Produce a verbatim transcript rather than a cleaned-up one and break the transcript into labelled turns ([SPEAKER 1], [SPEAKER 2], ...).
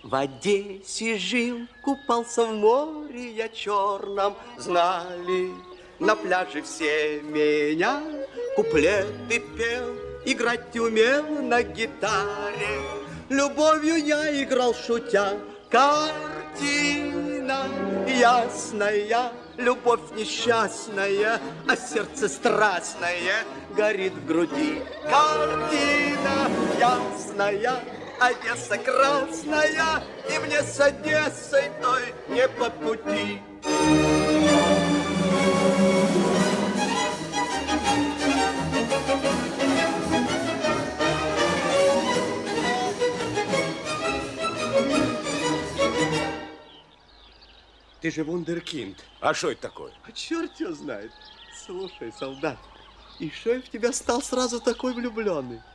[SPEAKER 1] В Одессе жил, купался в море я черном. Знали на пляже все меня, куплеты пел, играть умел на гитаре. Любовью я играл, шутя, картина ясная, любовь несчастная, а сердце страстное горит в груди. Картина ясная, Одесса красная, и мне с Одессой той не по пути.
[SPEAKER 2] Ты же вундеркинд.
[SPEAKER 3] А что это такое?
[SPEAKER 1] А черт его знает. Слушай, солдат, и что я в тебя стал сразу такой влюбленный?